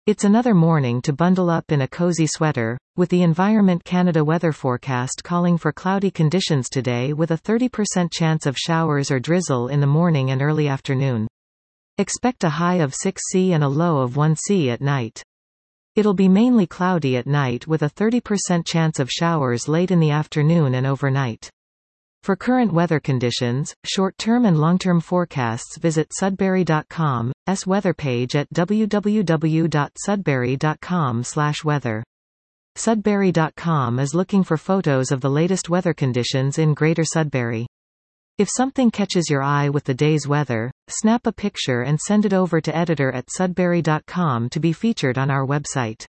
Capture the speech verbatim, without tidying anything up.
It's another morning to bundle up in a cozy sweater, with the Environment Canada weather forecast calling for cloudy conditions today with a thirty percent chance of showers or drizzle in the morning and early afternoon. Expect a high of six C and a low of one C at night. It'll be mainly cloudy at night with a thirty percent chance of showers late in the afternoon and overnight. For current weather conditions, short-term and long-term forecasts, visit Sudbury dot com's weather page at w w w dot sudbury dot com slash weather. Sudbury dot com is looking for photos of the latest weather conditions in Greater Sudbury. If something catches your eye with the day's weather, snap a picture and send it over to editor at sudbury dot com to be featured on our website.